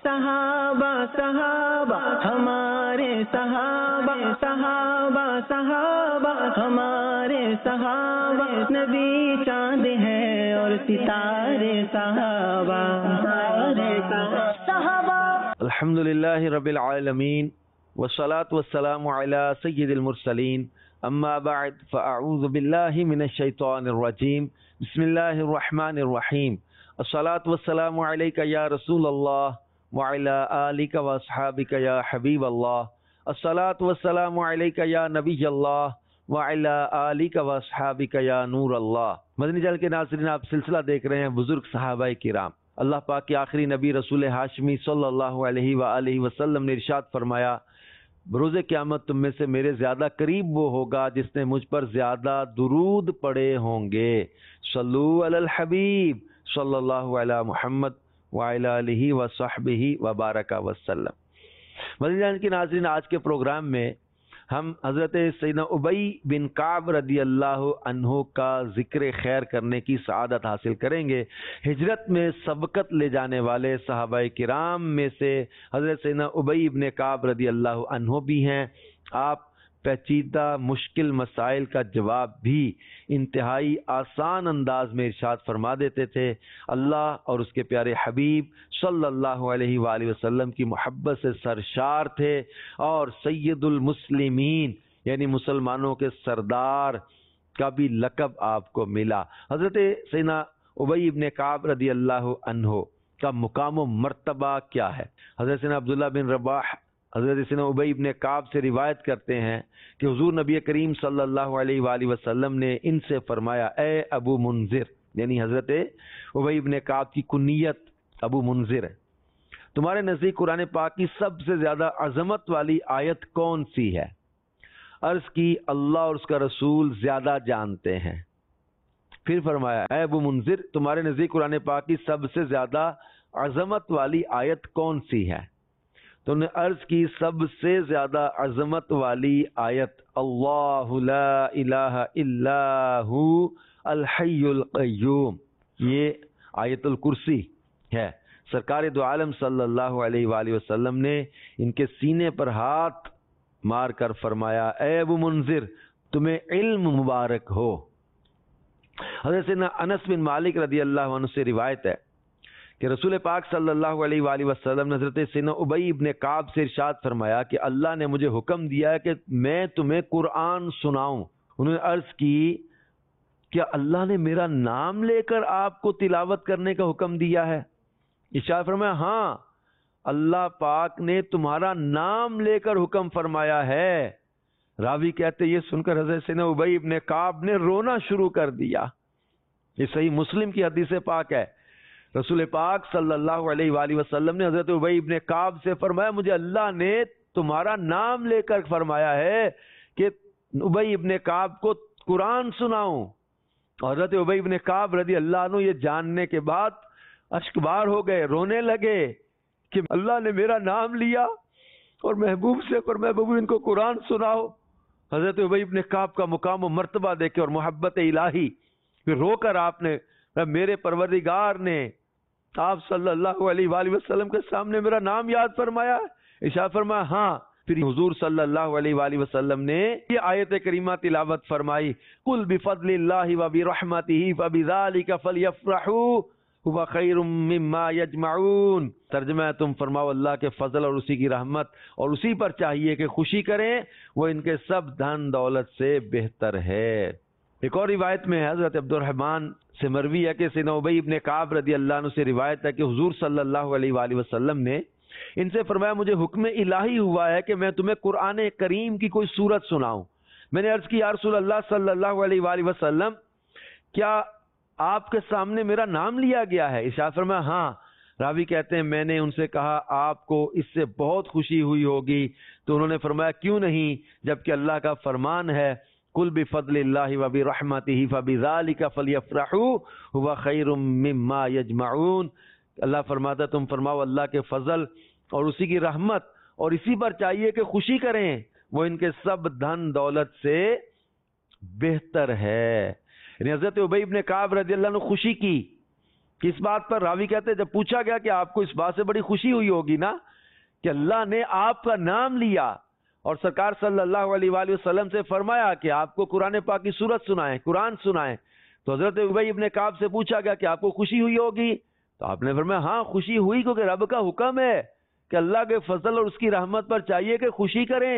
صحابہ صحابہ ہمارے صحابہ صحابہ صحابہ ہمارے صحابہ، نبی چاند ہے اور ستارے صحابہ صحابہ۔ الحمدللہ رب العالمین والصلاة والسلام علی سید المرسلین، اما بعد فاعوذ باللہ من الشیطان الرجیم، بسم اللہ الرحمن الرحیم، الصلاة والسلام علیک یا رسول اللہ وعلی آلک واصحابک یا حبیب اللہ، الصلاة والسلام علیک یا نبی اللہ وعلی آلک واصحابک یا نور اللہ۔ مدنی چینل کے ناظرین، آپ سلسلہ دیکھ رہے ہیں بزرگ صحابہ کرام۔ اللہ پاک کے آخری نبی رسول ہاشمی صلی اللہ علیہ وآلہ وسلم نے ارشاد فرمایا، بروز قیامت تم میں سے میرے زیادہ قریب وہ ہوگا جس نے مجھ پر زیادہ درود پڑے ہوں گے۔ صلو علی الحبیب صلی اللہ علی محمد وعلی آلہ وصحبہ وبارک وسلم۔ مدنی چینل کے ناظرین، آج کے پروگرام میں ہم حضرت سیدنا ابی بن کعب رضی اللہ عنہ کا ذکر خیر کرنے کی سعادت حاصل کریں گے۔ ہجرت میں سبقت لے جانے والے صحابہ کرام میں سے حضرت سیدنا ابی بن کعب رضی اللہ عنہ بھی ہیں۔ آپ پیچیدہ مشکل مسائل کا جواب بھی انتہائی آسان انداز میں ارشاد فرما دیتے تھے۔ اللہ اور اس کے پیارے حبیب صلی اللہ علیہ وآلہ وسلم کی محبت سے سرشار تھے، اور سید المسلمین یعنی مسلمانوں کے سردار کا بھی لقب آپ کو ملا۔ حضرت سیدنا ابی بن کعب رضی اللہ عنہ کا مقام و مرتبہ کیا ہے؟ حضرت سیدنا عبداللہ بن رباح حضرت سیدنا ابی بن کعب سے روایت کرتے ہیں کہ حضور نبی کریم صلی اللہ علیہ وآلہ وسلم نے ان سے فرمایا، اے ابو منذر، یعنی حضرت ابی بن کعب کی کنیت ابو منذر ہے، تمہارے نزدیک قرآن پاک کی سب سے زیادہ عظمت والی آیت کون سی ہے؟ عرض کی، اللہ اور اس کا رسول زیادہ جانتے ہیں۔ پھر فرمایا، اے ابو منذر، تمہارے نزدیک قرآن پاک کی سب سے زیادہ عظمت والی آیت کون سی ہے؟ تو نے عرض کی، سب سے زیادہ عظمت والی آیت اللہ لا الہ الا ہو الحی القیوم، یہ آیت الکرسی ہے۔ سرکار دو عالم صلی اللہ علیہ وآلہ وسلم نے ان کے سینے پر ہاتھ مار کر فرمایا، اے ابو منذر، تمہیں علم مبارک ہو۔ حضرت سیدنا انس بن مالک رضی اللہ عنہ سے روایت ہے کہ رسول پاک صلی اللہ علیہ وآلہ وسلم نے حضرت سیدنا ابی بن کعب سے ارشاد فرمایا کہ اللہ نے مجھے حکم دیا ہے کہ میں تمہیں قرآن سناؤں۔ انہوں نے عرض کی، کیا اللہ نے میرا نام لے کر آپ کو تلاوت کرنے کا حکم دیا ہے؟ ارشاد فرمایا، ہاں، اللہ پاک نے تمہارا نام لے کر حکم فرمایا ہے۔ راوی کہتے یہ سن کر حضرت سیدنا ابی بن کعب نے رونا شروع کر دیا۔ یہ صحیح مسلم کی حدیث پاک ہے۔ رسول پاک صلی اللہ علیہ وآلہ وسلم نے حضرت ابی بن کعب سے فرمایا، مجھے اللہ نے تمہارا نام لے کر فرمایا ہے کہ ابی بن کعب کو قرآن سناؤں۔ حضرت ابی بن کعب رضی اللہ عنہ یہ جاننے کے بعد اشکبار ہو گئے، رونے لگے کہ اللہ نے میرا نام لیا اور محبوب سے فرمایا محبوب ان کو قرآن سناؤ۔ حضرت ابی بن کعب کا مقام و مرتبہ دیکھے اور محبت الہی، پھر رو کر آپ نے، میرے پروردگار نے آپ صلی اللہ علیہ وآلہ وسلم کے سامنے میرا نام یاد فرمایا، ارشاد فرمایا ہاں۔ پھر حضور صلی اللہ علیہ وآلہ وسلم نے یہ آیت کریمہ تلاوت فرمائی، قل بفضل اللہ وبرحمتہ فبذلک فلیفرحوا هو خیر مما یجمعون۔ ترجمہ ہے، تم فرماؤ اللہ کے فضل اور اسی کی رحمت اور اسی پر چاہیے کہ خوشی کریں، وہ ان کے سب دھن دولت سے بہتر ہے۔ ایک اور روایت میں حضرت عبد الرحمن سے مروی ہے کہ سیدنا ابی بن کعب رضی اللہ عنہ سے روایت ہے کہ حضور صلی اللہ علیہ وآلہ وسلم نے ان سے فرمایا، مجھے حکم الہی ہوا ہے کہ میں تمہیں قرآن کریم کی کوئی سورت سناؤں۔ میں نے عرض کی، یا رسول اللہ صلی اللہ علیہ وآلہ وسلم، کیا آپ کے سامنے میرا نام لیا گیا ہے؟ ارشاد فرمایا ہاں۔ راوی کہتے ہیں میں نے ان سے کہا، آپ کو اس سے بہت خوشی ہوئی ہوگی، تو انہوں نے فرمایا کیوں نہیں، جبکہ اللہ کا فرمان ہے، قل بفضل اللہ وبرحمتہ فبذلک فلیفرحوا هو خیر مما یجمعون۔ اللہ فرماتا تم فرماؤ اللہ کے فضل اور اسی کی رحمت اور اسی پر چاہیے کہ خوشی کریں، وہ ان کے سب دھن دولت سے بہتر ہے۔ یعنی حضرت ابی بن کعب رضی اللہ عنہ خوشی کی کس بات پر؟ راوی کہتے ہیں جب پوچھا گیا کہ آپ کو اس بات سے بڑی خوشی ہوئی ہوگی نا کہ اللہ نے آپ کا نام لیا اور سرکار صلی اللہ علیہ وآلہ وسلم سے فرمایا کہ آپ کو قرآن پاک کی سورت سنائیں، قرآن سنائیں، تو حضرت ابی ابن کعب سے پوچھا گیا کہ آپ کو خوشی ہوئی ہوگی، تو آپ نے فرمایا ہاں خوشی ہوئی، کیونکہ رب کا حکم ہے کہ اللہ کے فضل اور اس کی رحمت پر چاہیے کہ خوشی کریں،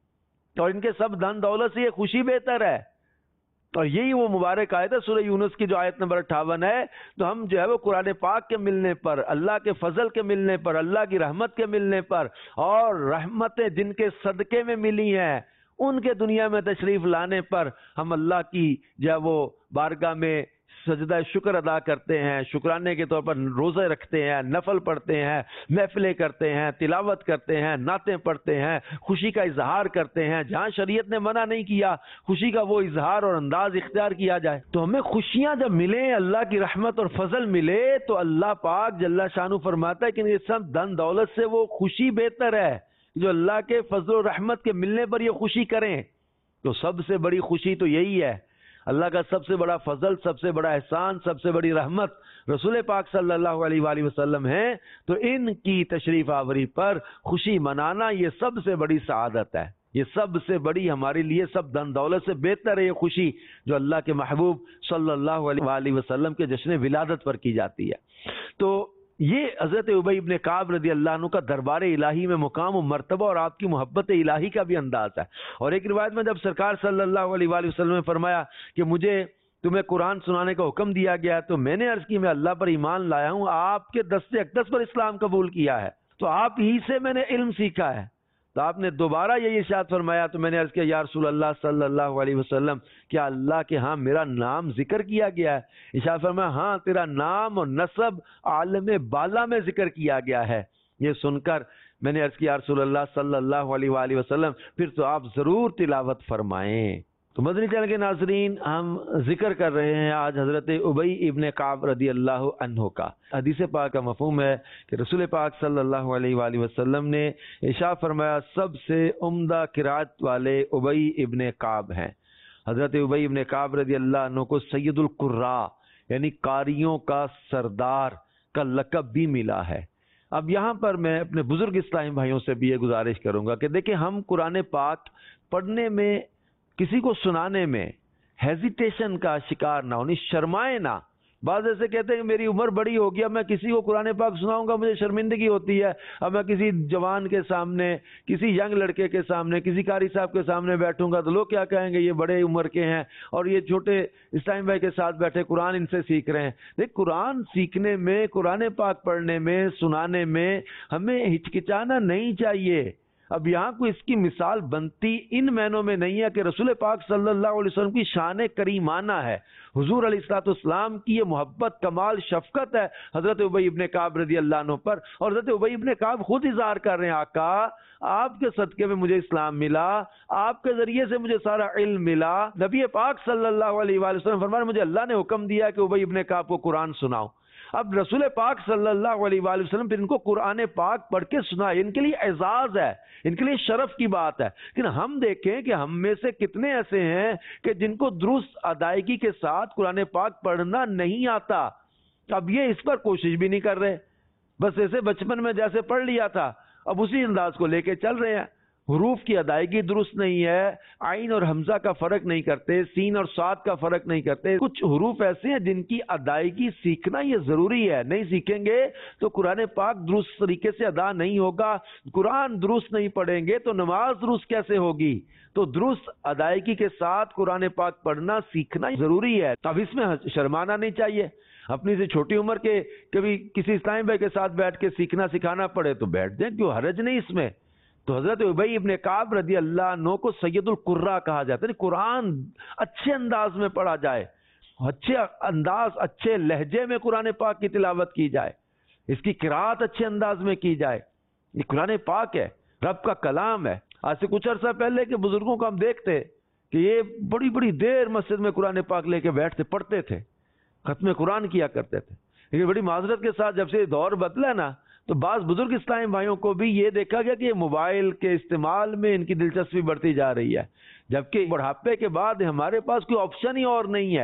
اور ان کے سب دھن دولت سے یہ خوشی بہتر ہے۔ اور یہی وہ مبارک آیت ہے سورہ یونس کی جو آیت نمبر 58 ہے۔ تو ہم جو ہے وہ قرآن پاک کے ملنے پر، اللہ کے فضل کے ملنے پر، اللہ کی رحمت کے ملنے پر، اور رحمتیں جن کے صدقے میں ملی ہیں ان کے دنیا میں تشریف لانے پر ہم اللہ کی جو ہے وہ بارگاہ میں سجدہ شکر ادا کرتے ہیں، شکرانے کے طور پر روزے رکھتے ہیں، نفل پڑھتے ہیں، محفلیں کرتے ہیں، تلاوت کرتے ہیں، نعتیں پڑھتے ہیں، خوشی کا اظہار کرتے ہیں۔ جہاں شریعت نے منع نہیں کیا خوشی کا وہ اظہار اور انداز اختیار کیا جائے۔ تو ہمیں خوشیاں جب ملیں، اللہ کی رحمت اور فضل ملے، تو اللہ پاک جل شانہ فرماتا ہے کہ یہ سب دھن دولت سے وہ خوشی بہتر ہے جو اللہ کے فضل و رحمت کے ملنے پر یہ خوشی کریں۔ تو سب سے بڑی خوشی تو یہی ہے، اللہ کا سب سے بڑا فضل، سب سے بڑا احسان، سب سے بڑی رحمت رسول پاک صلی اللہ علیہ وآلہ وسلم ہے۔ تو ان کی تشریف آوری پر خوشی منانا یہ سب سے بڑی سعادت ہے، یہ سب سے بڑی ہمارے لیے سب دن دولت سے بہتر ہے یہ خوشی جو اللہ کے محبوب صلی اللہ علیہ وآلہ وسلم کے جشن ولادت پر کی جاتی ہے۔ تو یہ حضرت ابی ابن کعب رضی اللہ عنہ کا دربار الہی میں مقام و مرتبہ اور آپ کی محبت الہی کا بھی انداز ہے۔ اور ایک روایت میں جب سرکار صلی اللہ علیہ وآلہ وسلم نے فرمایا کہ مجھے تمہیں قرآن سنانے کا حکم دیا گیا ہے، تو میں نے عرض کی میں اللہ پر ایمان لایا ہوں، آپ کے دست اقدس پر اسلام قبول کیا ہے، تو آپ ہی سے میں نے علم سیکھا ہے۔ تو آپ نے دوبارہ یہ ارشاد فرمایا تو میں نے عرض کیا یا رسول اللہ صلی اللہ علیہ وسلم کیا اللہ کے ہاں میرا نام ذکر کیا گیا ہے؟ ارشاد فرمایا ہاں تیرا نام اور نسب عالم بالا میں ذکر کیا گیا ہے۔ یہ سن کر میں نے عرض کیا یا رسول اللہ صلی اللہ علیہ وآلہ وسلم پھر تو آپ ضرور تلاوت فرمائیں۔ تو مدنی چینل کے ناظرین، ہم ذکر کر رہے ہیں آج حضرت ابی ابن کعب رضی اللہ عنہ کا۔ حدیث پاک کا مفہوم ہے کہ رسول پاک صلی اللہ علیہ وآلہ وسلم نے ارشاد فرمایا سب سے عمدہ قرات والے ابی ابن کعب ہیں۔ حضرت ابی ابن کعب رضی اللہ عنہ کو سید القراء یعنی قاریوں کا سردار کا لقب بھی ملا ہے۔ اب یہاں پر میں اپنے بزرگ اسلامی بھائیوں سے بھی یہ گزارش کروں گا کہ دیکھیں ہم قرآن پاک پڑھنے میں، کسی کو سنانے میں ہیزیٹیشن کا شکار نہ ہونی، شرمائے نہ۔ بعض ایسے کہتے ہیں کہ میری عمر بڑی ہوگی، اب میں کسی کو قرآن پاک سناؤں گا مجھے شرمندگی ہوتی ہے، اب میں کسی جوان کے سامنے، کسی ینگ لڑکے کے سامنے، کسی قاری صاحب کے سامنے بیٹھوں گا تو لوگ کیا کہیں گے یہ بڑے عمر کے ہیں اور یہ چھوٹے اسلام بھائی کے ساتھ بیٹھے قرآن ان سے سیکھ رہے ہیں۔ دیکھ قرآن سیکھنے میں، قرآن پاک پڑھنے میں، سنانے میں ہمیں ہچکچانا نہیں چاہیے۔ اب یہاں کوئی اس کی مثال بنتی ان معنوں میں نہیں ہے کہ رسول پاک صلی اللہ علیہ وسلم کی شان کریمانہ ہے، حضور علیہ الصلوۃ والسلام کی یہ محبت، کمال، شفقت ہے حضرت ابی ابن کعب رضی اللہ عنہ پر۔ اور حضرت ابی ابن کعب خود اظہار کر رہے ہیں آقا آپ کے صدقے میں مجھے اسلام ملا، آپ کے ذریعے سے مجھے سارا علم ملا۔ نبی پاک صلی اللہ علیہ وآلہ وسلم فرمایا مجھے اللہ نے حکم دیا کہ ابی ابن کعب کو قرآن سناؤ۔ اب رسول پاک صلی اللہ علیہ وآلہ وسلم پھر ان کو قرآن پاک پڑھ کے سنائے، ان کے لیے اعزاز ہے، ان کے لیے شرف کی بات ہے۔ لیکن ہم دیکھیں کہ ہم میں سے کتنے ایسے ہیں کہ جن کو درست ادائیگی کے ساتھ قرآن پاک پڑھنا نہیں آتا۔ اب یہ اس پر کوشش بھی نہیں کر رہے، بس ایسے بچپن میں جیسے پڑھ لیا تھا اب اسی انداز کو لے کے چل رہے ہیں۔ حروف کی ادائیگی درست نہیں ہے، عین اور حمزہ کا فرق نہیں کرتے، سین اور صاد کا فرق نہیں کرتے۔ کچھ حروف ایسے ہیں جن کی ادائیگی سیکھنا یہ ضروری ہے، نہیں سیکھیں گے تو قرآن پاک درست طریقے سے ادا نہیں ہوگا۔ قرآن درست نہیں پڑھیں گے تو نماز درست کیسے ہوگی؟ تو درست ادائیگی کے ساتھ قرآن پاک پڑھنا سیکھنا ضروری ہے۔ اب اس میں شرمانا نہیں چاہیے۔ اپنی سے چھوٹی عمر کے کبھی کسی اسلامی بھائی کے ساتھ بیٹھ کے سیکھنا سکھانا پڑے تو بیٹھ جائیں، کیوں حرج نہیں اس میں۔ تو حضرت ابی ابن کعب رضی اللہ عنہ کو سید القراء کہا جاتا ہے، قرآن اچھے انداز میں پڑھا جائے، اچھے انداز، اچھے لہجے میں قرآن پاک کی تلاوت کی جائے، اس کی قرات اچھے انداز میں کی جائے۔ یہ قرآن پاک ہے، رب کا کلام ہے۔ آج سے کچھ عرصہ پہلے کے بزرگوں کو ہم دیکھتے کہ یہ بڑی بڑی دیر مسجد میں قرآن پاک لے کے بیٹھتے، پڑھتے تھے، ختم قرآن کیا کرتے تھے۔ لیکن بڑی معذرت کے ساتھ جب سے دور بدلا نا تو بعض بزرگ اسلامی بھائیوں کو بھی یہ دیکھا گیا کہ یہ موبائل کے استعمال میں ان کی دلچسپی بڑھتی جا رہی ہے، جبکہ بڑھاپے کے بعد ہمارے پاس کوئی آپشن ہی اور نہیں ہے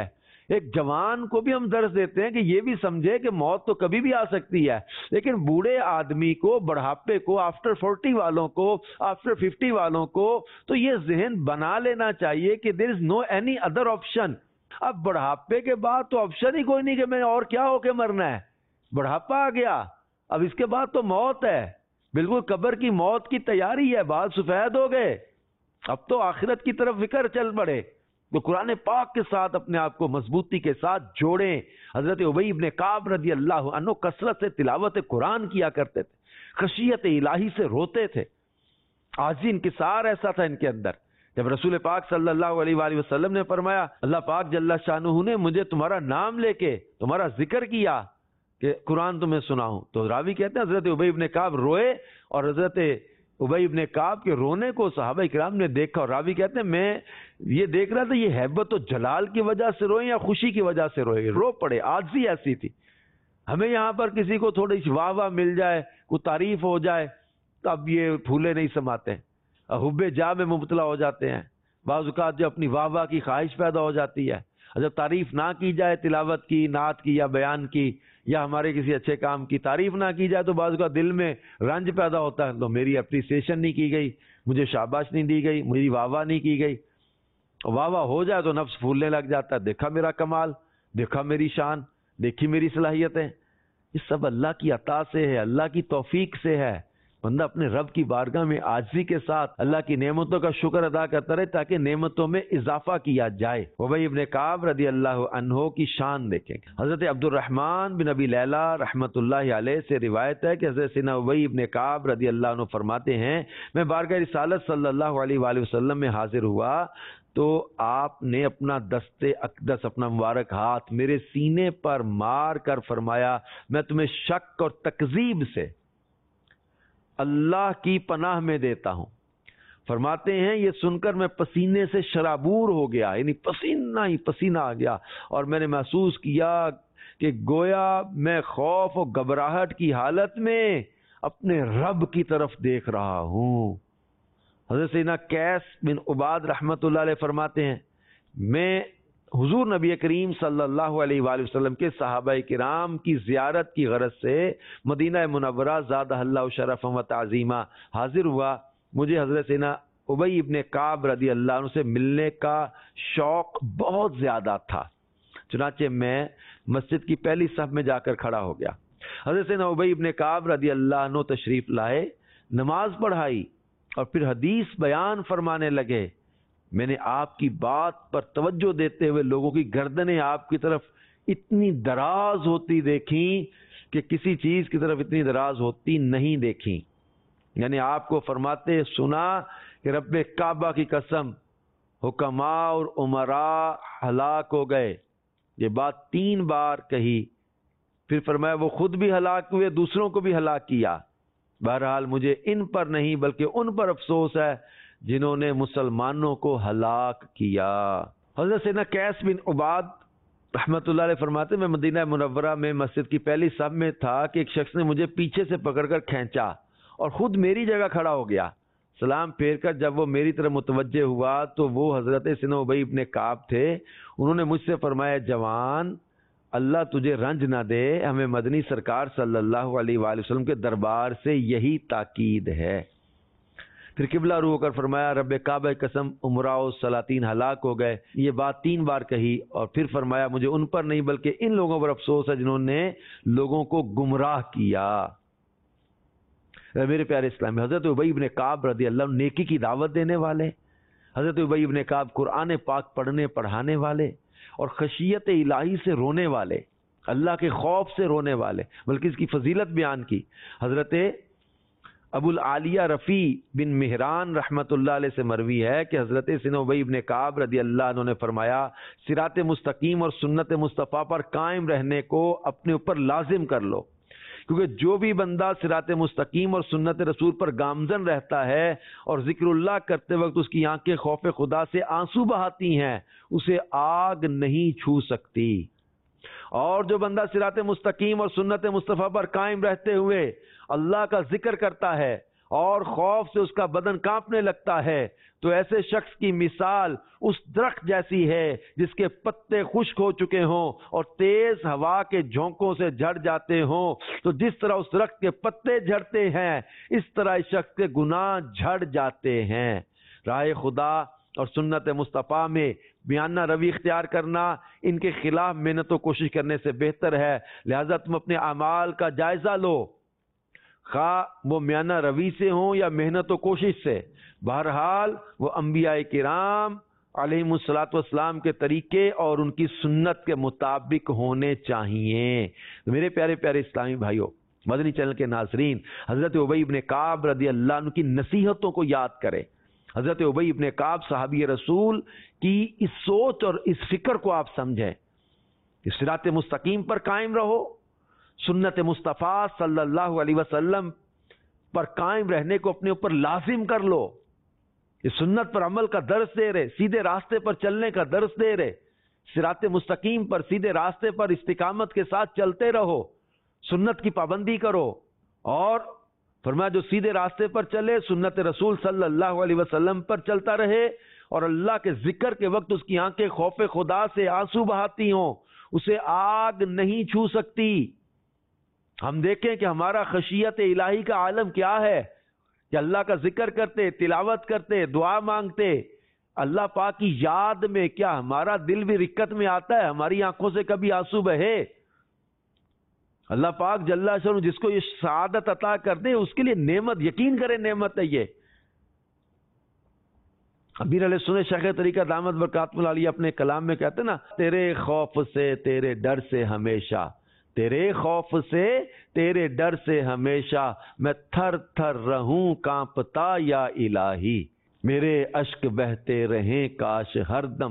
ایک جوان کو بھی ہم درس دیتے ہیں کہ یہ بھی سمجھے کہ موت تو کبھی بھی آ سکتی ہے، لیکن بوڑھے آدمی کو، بڑھاپے کو، آفٹر 40 والوں کو، آفٹر 50 والوں کو تو یہ ذہن بنا لینا چاہیے کہ there is no any other option. اب بڑھاپے کے بعد تو آپشن ہی کوئی نہیں کہ میں اور کیا ہو کے مرنا ہے. بڑھاپا آ گیا، اب اس کے بعد تو موت ہے، بالکل قبر کی موت کی تیاری ہے، بال سفید ہو گئے، اب تو آخرت کی طرف فکر چل پڑے. تو قرآن پاک کے ساتھ اپنے آپ کو مضبوطی کے ساتھ جوڑیں. حضرت ابی ابن کعب رضی اللہ عنہ کثرت سے تلاوت قرآن کیا کرتے تھے، خشیت الہی سے روتے تھے، عاجزی انکسار ایسا تھا ان کے اندر. جب رسول پاک صلی اللہ علیہ وآلہ وسلم نے فرمایا اللہ پاک جل شانہ نے مجھے تمہارا نام لے کے تمہارا ذکر کیا کہ قرآن تمہیں سناؤں، تو راوی کہتے ہیں حضرت ابی ابن کعب روئے، اور حضرت ابی ابن کعب کے رونے کو صحابہ کرام نے دیکھا، اور راوی کہتے ہیں میں یہ دیکھ رہا تھا یہ ہیبت و جلال کی وجہ سے روئے یا خوشی کی وجہ سے روئے، رو پڑے. عاجزی ایسی تھی. ہمیں یہاں پر کسی کو تھوڑی سی واہ واہ مل جائے، کوئی تعریف ہو جائے تو اب یہ پھولے نہیں سماتے، حب جاہ میں مبتلا ہو جاتے ہیں. بعض اوقات جو اپنی واہ واہ کی خواہش پیدا ہو جاتی ہے، جب تعریف نہ کی جائے تلاوت کی، نعت کی یا بیان کی یا ہمارے کسی اچھے کام کی تعریف نہ کی جائے تو بعض کا دل میں رنج پیدا ہوتا ہے، تو میری اپریسیشن نہیں کی گئی، مجھے شاباش نہیں دی گئی، میری واہ واہ نہیں کی گئی. واہ واہ ہو جائے تو نفس پھولنے لگ جاتا ہے، دیکھا میرا کمال، دیکھا میری شان، دیکھی میری صلاحیتیں. یہ سب اللہ کی عطا سے ہے، اللہ کی توفیق سے ہے. بندہ اپنے رب کی بارگاہ میں عاجزی کے ساتھ اللہ کی نعمتوں کا شکر ادا کرتا رہے تاکہ نعمتوں میں اضافہ کیا جائے. ابی ابن کعب رضی اللہ عنہ کی شان دیکھیں. حضرت عبد الرحمن بن ابی لیلہ رحمۃ اللہ علیہ سے روایت ہے کہ حضرت سیدنا ابی ابن کعب رضی اللہ عنہ فرماتے ہیں میں بارگاہ رسالت صلی اللہ علیہ وآلہ وسلم میں حاضر ہوا تو آپ نے اپنا دست اقدس، اپنا مبارک ہاتھ میرے سینے پر مار کر فرمایا میں تمہیں شک اور تکذیب سے اللہ کی پناہ میں دیتا ہوں. فرماتے ہیں یہ سن کر میں پسینے سے شرابور ہو گیا، یعنی پسینہ ہی پسینہ آ گیا، اور میں نے محسوس کیا کہ گویا میں خوف و گھبراہٹ کی حالت میں اپنے رب کی طرف دیکھ رہا ہوں. حضرت سیدنا قیس بن عباد رحمت اللہ علیہ فرماتے ہیں میں حضور نبی کریم صلی اللہ علیہ وآلہ وسلم کے صحابہ کرام کی زیارت کی غرض سے مدینہ منورہ زادہ اللہ شرفا و تعظیما حاضر ہوا. مجھے حضرت سیدنا ابی ابن کعب رضی اللہ عنہ سے ملنے کا شوق بہت زیادہ تھا، چنانچہ میں مسجد کی پہلی صف میں جا کر کھڑا ہو گیا. حضرت سیدنا ابی ابن کعب رضی اللہ عنہ تشریف لائے، نماز پڑھائی اور پھر حدیث بیان فرمانے لگے. میں نے آپ کی بات پر توجہ دیتے ہوئے لوگوں کی گردنیں آپ کی طرف اتنی دراز ہوتی دیکھیں کہ کسی چیز کی طرف اتنی دراز ہوتی نہیں دیکھیں. یعنی آپ کو فرماتے سنا کہ رب کعبہ کی قسم حکماء اور عمراء ہلاک ہو گئے. یہ بات 3 بار کہی، پھر فرمایا وہ خود بھی ہلاک ہوئے، دوسروں کو بھی ہلاک کیا. بہرحال مجھے ان پر نہیں بلکہ ان پر افسوس ہے جنہوں نے مسلمانوں کو ہلاک کیا. حضرت سیدنا قیس بن عباد رحمت اللہ علیہ فرماتے میں مدینہ منورہ میں مسجد کی پہلی صف میں تھا کہ ایک شخص نے مجھے پیچھے سے پکڑ کر کھینچا اور خود میری جگہ کھڑا ہو گیا. سلام پھیر کر جب وہ میری طرف متوجہ ہوا تو وہ حضرت سیدنا ابی ابن کعب تھے. انہوں نے مجھ سے فرمایا جوان اللہ تجھے رنج نہ دے، ہمیں مدنی سرکار صلی اللہ علیہ وآلہ وسلم کے دربار سے یہی تاکید ہے. پھر قبلہ رو ہو کر فرمایا رب کعبہ قسم عمراء و سلاطین ہلاک ہو گئے. یہ بات 3 بار کہی اور پھر فرمایا مجھے ان پر نہیں بلکہ ان لوگوں پر افسوس ہے جنہوں نے لوگوں کو گمراہ کیا. میرے پیارے اسلامی، حضرت ابی ابن کعب رضی اللہ عنہ نیکی کی دعوت دینے والے، حضرت ابی ابن کعب قرآن پاک پڑھنے پڑھانے والے اور خشیت الہی سے رونے والے، اللہ کے خوف سے رونے والے، بلکہ اس کی فضیلت بیان کی. حضرت ابو العالیہ رفیع بن مہران رحمت اللہ علیہ سے مروی ہے کہ حضرت سیدنا ابی ابن کعب رضی اللہ عنہ نے فرمایا صراط مستقیم اور سنت مصطفیٰ پر قائم رہنے کو اپنے اوپر لازم کر لو، کیونکہ جو بھی بندہ صراط مستقیم اور سنت رسول پر گامزن رہتا ہے اور ذکر اللہ کرتے وقت اس کی آنکھیں خوف خدا سے آنسو بہاتی ہیں اسے آگ نہیں چھو سکتی. اور جو بندہ صراط مستقیم اور سنت مصطفیٰ پر قائم رہتے ہوئے اللہ کا ذکر کرتا ہے اور خوف سے اس کا بدن کانپنے لگتا ہے، تو ایسے شخص کی مثال اس درخت جیسی ہے جس کے پتے خشک ہو چکے ہوں اور تیز ہوا کے جھونکوں سے جھڑ جاتے ہوں۔ تو جس طرح اس درخت کے پتے جھڑتے ہیں، اس طرح اس شخص کے گناہ جھڑ جاتے ہیں۔ راہ خدا اور سنت مصطفیٰ میں بیانہ روی اختیار کرنا ان کے خلاف محنت و کوشش کرنے سے بہتر ہے۔ لہذا تم اپنے اعمال کا جائزہ لو، خواہ وہ میانہ روی سے ہوں یا محنت و کوشش سے، بہرحال وہ انبیاء کرام علیہم الصلاۃ والسلام کے طریقے اور ان کی سنت کے مطابق ہونے چاہیے۔ میرے پیارے پیارے اسلامی بھائیوں، مدنی چینل کے ناظرین، حضرت ابی بن کعب رضی اللہ عنہ کی نصیحتوں کو یاد کریں۔ حضرت ابی بن کعب صحابی رسول کی اس سوچ اور اس فکر کو آپ سمجھیں کہ صراط مستقیم پر قائم رہو، سنت مصطفیٰ صلی اللہ علیہ وسلم پر قائم رہنے کو اپنے اوپر لازم کر لو، کہ سنت پر عمل کا درس دے رہے، سیدھے راستے پر چلنے کا درس دے رہے، صراط مستقیم پر سیدھے راستے پر استقامت کے ساتھ چلتے رہو، سنت کی پابندی کرو، اور فرمایا جو سیدھے راستے پر چلے سنت رسول صلی اللہ علیہ وسلم پر چلتا رہے، اور اللہ کے ذکر کے وقت اس کی آنکھیں خوف خدا سے آنسو بہاتی ہوں، اسے آگ نہیں چھو سکتی۔ ہم دیکھیں کہ ہمارا خشیت الہی کا عالم کیا ہے، کہ اللہ کا ذکر کرتے، تلاوت کرتے، دعا مانگتے، اللہ پاک کی یاد میں کیا ہمارا دل بھی رکت میں آتا ہے؟ ہماری آنکھوں سے کبھی آنسو بہے؟ اللہ پاک جل شانہ جس کو یہ سعادت عطا کر دے اس کے لیے نعمت، یقین کرے نعمت ہے یہ۔ امیر علیہ سنت شیخ طریقہ دامت برکاتہ اللہ علیہ اپنے کلام میں کہتے ہیں نا، تیرے خوف سے تیرے ڈر سے ہمیشہ، تیرے خوف سے تیرے ڈر سے ہمیشہ، میں تھر تھر رہوں کانپتا یا الہی، میرے اشک بہتے رہیں کاش ہر دم،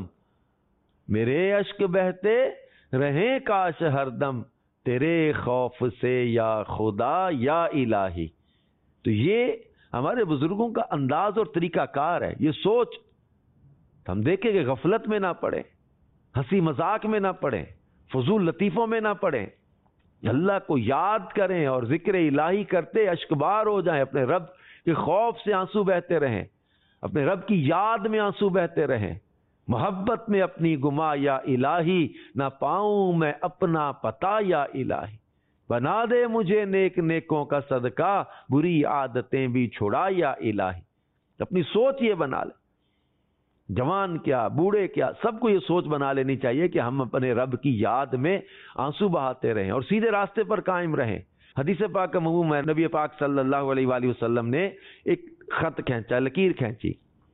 میرے اشک بہتے رہیں کاش ہر دم، تیرے خوف سے یا خدا یا الہی۔ تو یہ ہمارے بزرگوں کا انداز اور طریقہ کار ہے، یہ سوچ ہم دیکھیں کہ غفلت میں نہ پڑیں، ہنسی مذاق میں نہ پڑیں، فضول لطیفوں میں نہ پڑیں، اللہ کو یاد کریں اور ذکر الہی کرتے اشکبار ہو جائیں، اپنے رب کے خوف سے آنسو بہتے رہیں، اپنے رب کی یاد میں آنسو بہتے رہیں، محبت میں اپنی گما یا الہی، نہ پاؤں میں اپنا پتا یا الہی، بنا دے مجھے نیک نیکوں کا صدقہ، بری عادتیں بھی چھڑا یا الہی۔ اپنی سوچ یہ بنا لیں، جوان کیا بوڑھے کیا سب کو یہ سوچ بنا لینی چاہیے کہ ہم اپنے رب کی یاد میں آنسو بہاتے رہیں اور سیدھے راستے پر قائم رہیں۔ حدیث پاک کا مفہوم ہے، نبی پاک صلی اللہ علیہ وآلہ وسلم نے ایک خط کھینچا، لکیر کھینچی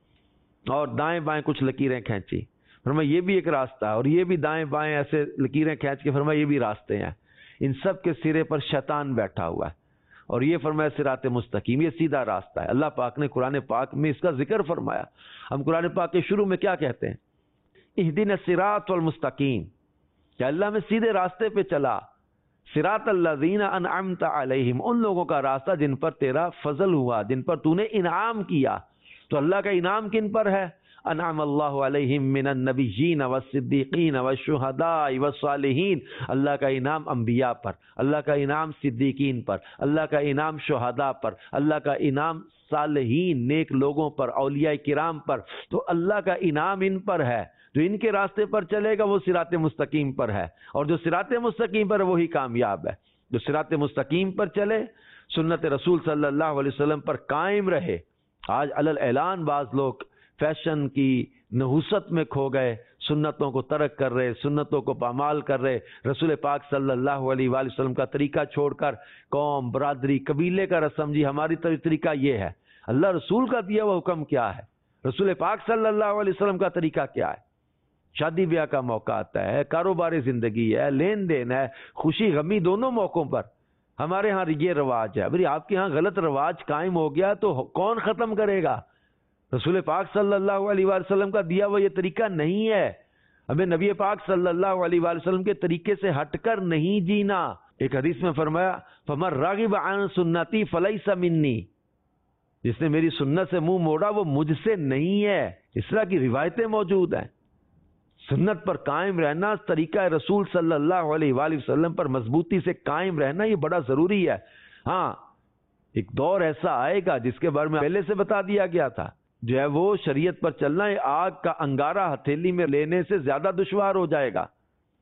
اور دائیں بائیں کچھ لکیریں کھینچی، فرمایا یہ بھی ایک راستہ ہے، اور یہ بھی دائیں بائیں ایسے لکیریں کھینچ کے فرمایا یہ بھی راستے ہیں، ان سب کے سرے پر شیطان بیٹھا ہوا ہے، اور یہ فرمایا صراط مستقیم، یہ سیدھا راستہ ہے۔ اللہ پاک نے قرآن پاک میں اس کا ذکر فرمایا۔ ہم قرآن پاک کے شروع میں کیا کہتے ہیں؟ اہدنا الصراط المستقیم، کہ اللہ میں سیدھے راستے پہ چلا، صراط الذین انعمت علیہم، ان لوگوں کا راستہ جن پر تیرا فضل ہوا، جن پر تو نے انعام کیا۔ تو اللہ کا انعام کن پر ہے؟ انعم اللہ علیہم من النبیین والصدیقین والشہداء والصالحین، اللہ کا انعام انبیاء پر، اللہ کا انعام صدیقین پر، اللہ کا انعام شہداء پر، اللہ کا انعام صالحین نیک لوگوں پر، اولیاء کرام پر۔ تو اللہ کا انعام ان پر ہے، جو ان کے راستے پر چلے گا وہ صراط مستقیم پر ہے، اور جو صراط مستقیم پر وہی کامیاب ہے۔ جو صراط مستقیم پر چلے، سنت رسول صلی اللہ علیہ وسلم پر قائم رہے۔ آج علل اعلان بعض لوگ فیشن کی نحوست میں کھو گئے، سنتوں کو ترک کر رہے، سنتوں کو پامال کر رہے، رسول پاک صلی اللہ علیہ وآلہ وسلم کا طریقہ چھوڑ کر قوم، برادری، قبیلے کا رسم، جی ہماری طریقہ یہ ہے۔ اللہ رسول کا دیا ہوا حکم کیا ہے؟ رسول پاک صلی اللہ علیہ وسلم کا طریقہ کیا ہے؟ شادی بیاہ کا موقع آتا ہے، کاروباری زندگی ہے، لین دین ہے، خوشی غمی دونوں موقعوں پر ہمارے ہاں یہ رواج ہے۔ ابھی آپ کے ہاں غلط رواج قائم ہو گیا تو کون ختم کرے گا؟ رسول پاک صلی اللہ علیہ وآلہ وسلم کا دیا ہوا یہ طریقہ نہیں ہے، ہمیں نبی پاک صلی اللہ علیہ وآلہ وسلم کے طریقے سے ہٹ کر نہیں جینا۔ ایک حدیث میں فرمایا فَمَن رَغِبَ عَن سُنَّتِي فَلَيْسَ مِنِّي، جس نے میری سنت سے منہ موڑا وہ مجھ سے نہیں ہے۔ اس طرح کی روایتیں موجود ہیں۔ سنت پر قائم رہنا، طریقہ رسول صلی اللہ علیہ وآلہ وسلم پر مضبوطی سے قائم رہنا، یہ بڑا ضروری ہے۔ ہاں ایک دور ایسا آئے گا جس کے بارے میں پہلے سے بتا دیا گیا تھا، جو ہے وہ شریعت پر چلنا ہے آگ کا انگارہ ہتھیلی میں لینے سے زیادہ دشوار ہو جائے گا۔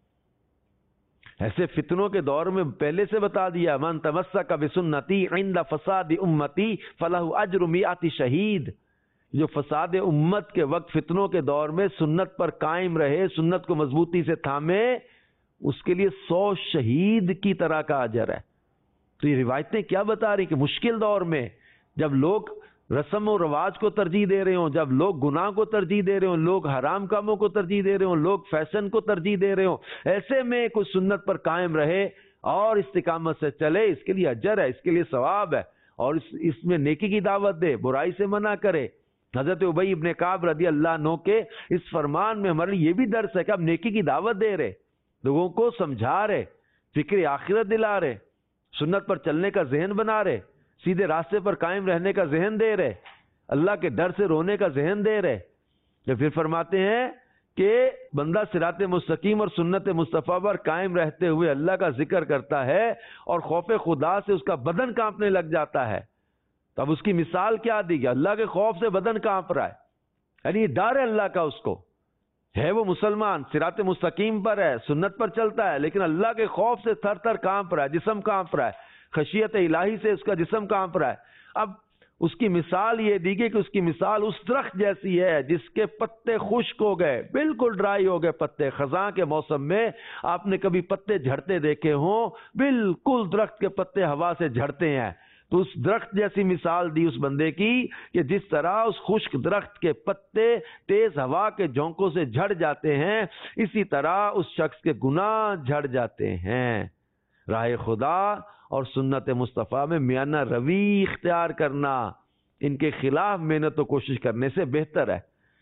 ایسے فتنوں کے دور میں پہلے سے بتا دیا، من تمسک بسنتی عند فساد امتی فلہ اجر مئات شہید، جو فساد امت کے وقت فتنوں کے دور میں سنت پر قائم رہے، سنت کو مضبوطی سے تھامے، اس کے لیے 100 شہید کی طرح کا اجر ہے۔ تو یہ روایتیں کیا بتا رہی کہ مشکل دور میں جب لوگ رسم و رواج کو ترجیح دے رہے ہوں، جب لوگ گناہ کو ترجیح دے رہے ہوں، لوگ حرام کاموں کو ترجیح دے رہے ہوں، لوگ فیشن کو ترجیح دے رہے ہوں، ایسے میں کوئی سنت پر قائم رہے اور استقامت سے چلے، اس کے لیے اجر ہے، اس کے لیے ثواب ہے، اور اس میں نیکی کی دعوت دے، برائی سے منع کرے۔ حضرت ابی ابن کعب رضی اللہ عنہ کے اس فرمان میں ہمارے یہ بھی درس ہے کہ آپ نیکی کی دعوت دے رہے، لوگوں کو سمجھا رہے، فکر آخرت دلا رہے، سنت پر چلنے کا ذہن بنا رہے، سیدھے راستے پر قائم رہنے کا ذہن دے رہے، اللہ کے ڈر سے رونے کا ذہن دے رہے۔ تو پھر فرماتے ہیں کہ بندہ صراط مستقیم اور سنت مصطفیٰ پر قائم رہتے ہوئے اللہ کا ذکر کرتا ہے اور خوف خدا سے اس کا بدن کانپنے لگ جاتا ہے۔ تب اس کی مثال کیا دی گئی؟ اللہ کے خوف سے بدن کانپ رہا ہے، یعنی ڈر ہے اللہ کا، اس کو ہے وہ مسلمان صراط مستقیم پر ہے، سنت پر چلتا ہے، لیکن اللہ کے خوف سے تھر تھر کانپ رہا ہے، جسم کانپ رہا ہے، خشیت الہی سے اس کا جسم کانپ رہا ہے۔ اب اس کی مثال یہ دی گئی کہ اس کی مثال اس درخت جیسی ہے جس کے پتے خشک ہو گئے، بالکل ڈرائی ہو گئے پتے۔ خزاں کے موسم میں آپ نے کبھی پتے جھڑتے دیکھے ہوں، بالکل درخت کے پتے ہوا سے جھڑتے ہیں، تو اس درخت جیسی مثال دی اس بندے کی کہ جس طرح اس خشک درخت کے پتے تیز ہوا کے جھونکوں سے جھڑ جاتے ہیں، اسی طرح اس شخص کے گناہ جھڑ جاتے ہیں۔ راہ خدا اور سنت مصطفیٰ میں میانہ روی اختیار کرنا ان کے خلاف محنت و کوشش کرنے سے بہتر ہے۔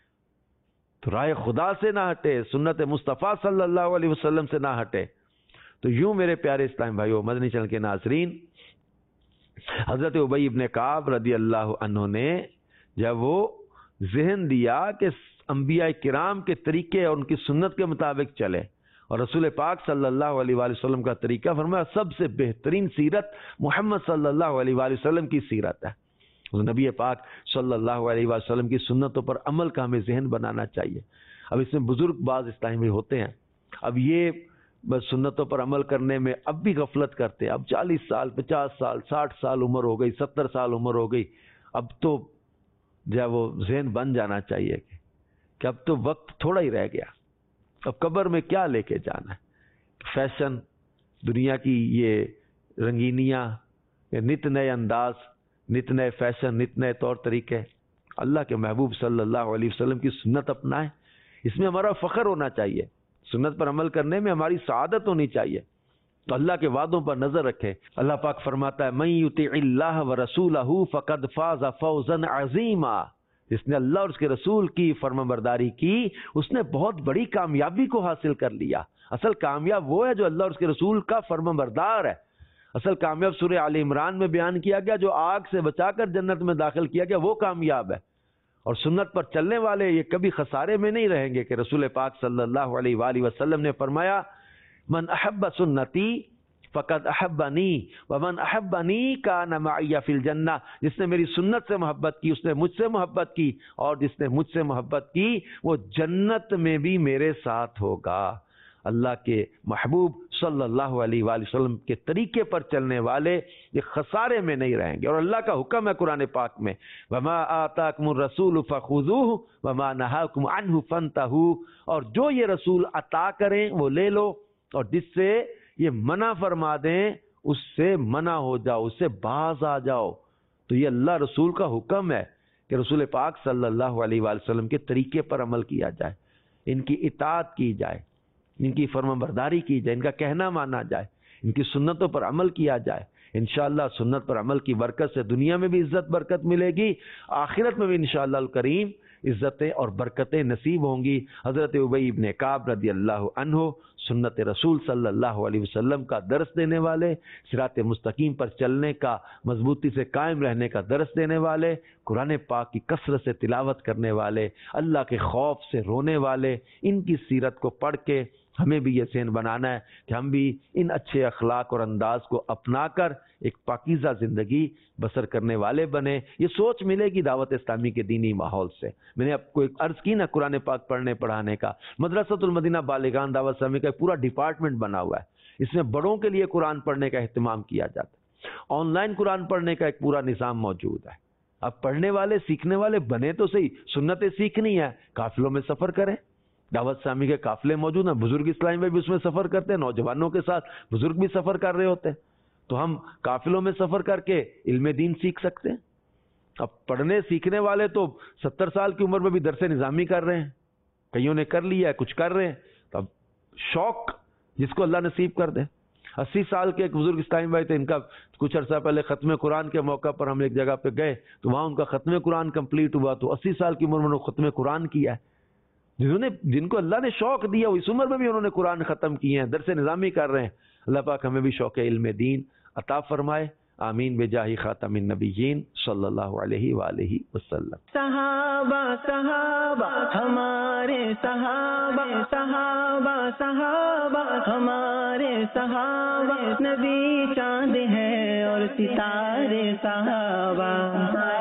تو راہ خدا سے نہ ہٹے، سنت مصطفیٰ صلی اللہ علیہ وسلم سے نہ ہٹے۔ تو یوں میرے پیارے اسلام بھائیو، مدنی چینل کے ناظرین، حضرت ابی ابن کعب رضی اللہ عنہ نے جب وہ ذہن دیا کہ انبیاء کرام کے طریقے اور ان کی سنت کے مطابق چلے، اور رسول پاک صلی اللہ علیہ وآلہ وسلم کا طریقہ، فرمایا سب سے بہترین سیرت محمد صلی اللہ علیہ وآلہ وسلم کی سیرت ہے۔ نبی پاک صلی اللہ علیہ وآلہ وسلم کی سنتوں پر عمل کا ہمیں ذہن بنانا چاہیے۔ اب اس میں بزرگ بعض اسلامی ہوتے ہیں، اب یہ بس سنتوں پر عمل کرنے میں اب بھی غفلت کرتے ہیں۔ اب 40 سال 50 سال 60 سال عمر ہو گئی، 70 سال عمر ہو گئی، اب تو جو وہ ذہن بن جانا چاہیے کہ اب تو وقت تھوڑا ہی رہ گیا، اب قبر میں کیا لے کے جانا ہے۔ فیشن، دنیا کی یہ رنگینیاں، نت نئے انداز، نت نئے فیشن، نت نئے طور طریقے، اللہ کے محبوب صلی اللہ علیہ وسلم کی سنت اپنائیں، اس میں ہمارا فخر ہونا چاہیے، سنت پر عمل کرنے میں ہماری سعادت ہونی چاہیے۔ تو اللہ کے وعدوں پر نظر رکھے۔ اللہ پاک فرماتا ہے من یطع اللہ ورسولہ فقد فاز فوزا عظیما، جس نے اللہ اور اس کے رسول کی فرمانبرداری کی اس نے بہت بڑی کامیابی کو حاصل کر لیا۔ اصل کامیاب وہ ہے جو اللہ اور اس کے رسول کا فرمانبردار ہے۔ اصل کامیاب سورہ آل عمران میں بیان کیا گیا، جو آگ سے بچا کر جنت میں داخل کیا گیا وہ کامیاب ہے۔ اور سنت پر چلنے والے یہ کبھی خسارے میں نہیں رہیں گے، کہ رسول پاک صلی اللہ علیہ وآلہ وسلم نے فرمایا من احب سنتی فقد احبنی ومن احبنی کان معی فی الجنہ، جس نے میری سنت سے محبت کی اس نے مجھ سے محبت کی، اور جس نے مجھ سے محبت کی وہ جنت میں بھی میرے ساتھ ہوگا۔ اللہ کے محبوب صلی اللہ علیہ وآلہ وسلم کے طریقے پر چلنے والے یہ خسارے میں نہیں رہیں گے۔ اور اللہ کا حکم ہے قرآن پاک میں وما آتاکم الرسول فخذوہ وما نہاکم عنہ فانتہوا، اور جو یہ رسول عطا کریں وہ لے لو، اور جس سے یہ منع فرما دیں اس سے منع ہو جاؤ، اس سے باز آ جاؤ۔ تو یہ اللہ رسول کا حکم ہے کہ رسول پاک صلی اللہ علیہ وآلہ وسلم کے طریقے پر عمل کیا جائے، ان کی اطاعت کی جائے، ان کی فرمانبرداری کی جائے، ان کا کہنا مانا جائے، ان کی سنتوں پر عمل کیا جائے۔ انشاءاللہ سنت پر عمل کی برکت سے دنیا میں بھی عزت برکت ملے گی، آخرت میں بھی انشاءاللہ الکریم عزتیں اور برکتیں نصیب ہوں گی۔ حضرت ابی ابن کعب رضی اللہ عنہ سنت رسول صلی اللہ علیہ وسلم کا درس دینے والے، صراط مستقیم پر چلنے کا، مضبوطی سے قائم رہنے کا درس دینے والے، قرآن پاک کی کثرت سے تلاوت کرنے والے، اللہ کے خوف سے رونے والے، ان کی سیرت کو پڑھ کے ہمیں بھی یہ ذہن بنانا ہے کہ ہم بھی ان اچھے اخلاق اور انداز کو اپنا کر ایک پاکیزہ زندگی بسر کرنے والے بنے. یہ سوچ ملے گی دعوت اسلامی کے دینی ماحول سے. میں نے آپ کو ایک عرض کی نا قرآن پاک پڑھنے پڑھانے کا. مدرسۃ المدینہ بالغان دعوت اسلامی کا ایک پورا ڈپارٹمنٹ بنا ہوا ہے. اس میں بڑوں کے لیے قرآن پڑھنے کا اہتمام کیا جاتا ہے. آن لائن قرآن پڑھنے کا ایک پورا نظام موجود ہے. اب پڑھنے والے سیکھنے والے بنے تو صحیح. سنتیں سیکھنی ہے قافلوں میں سفر کریں. دعوت اسلامی کے قافلے موجود ہیں. بزرگ اسلامی میں بھی اس میں سفر کرتے ہیں. نوجوانوں کے ساتھ بزرگ بھی سفر کر رہے ہوتے ہیں. تو ہم قافلوں میں سفر کر کے علم دین سیکھ سکتے ہیں. اب پڑھنے سیکھنے والے تو 70 سال کی عمر میں بھی درس نظامی کر رہے ہیں. کئیوں نے کر لیا ہے, کچھ کر رہے ہیں. تو اب شوق جس کو اللہ نصیب کر دے. 80 سال کے ایک بزرگ اسلامی بھائی تھے, ان کا کچھ عرصہ پہلے ختم قرآن کے موقع پر ہم ایک جگہ پہ گئے تو وہاں ان کا ختم قرآن کمپلیٹ ہوا. تو 80 سال کی عمر میں انہوں نے ختم قرآن کیا ہے. جن کو اللہ نے شوق دیا اس عمر میں بھی انہوں نے قرآن ختم کیے ہیں, درس نظامی کر رہے ہیں. اللہ پاک ہمیں بھی شوق علم دین عطا فرمائے. آمین بجاہ خاتم النبیین صلی اللہ علیہ وآلہ وسلم. صحابہ صحابہ ہمارے صحابہ صحابہ صحابہ ہمارے صحابہ نبی چاند ہے اور ستارے صحابہ.